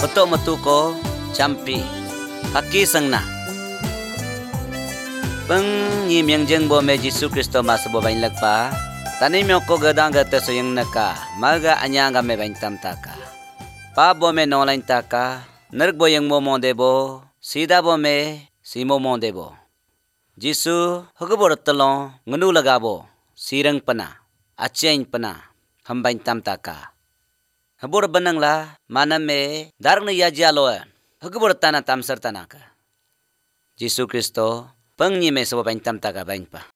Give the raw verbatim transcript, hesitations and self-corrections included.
Betul metu ko campi. Haki sengna. Peng nyim yang jeng bo me Yesus Kristo mas bo bain lakpa. Tani myo ko gadang gata so yang naka. Maga anya ga me bain tam taka. Pa bo me no lain taka. Nerg bo yang mo monde bo. Sida bo me si mo monde bo. Yesus hagabor talong ngenu lagabo. Sirang pana. Aceng pana. Hambain tam taka. Habor banang la mana me darang na yaja loa. Hagabor tanah tam ser tanaka. Yesus Kristo peng nyi me so bain tam taka bain pa.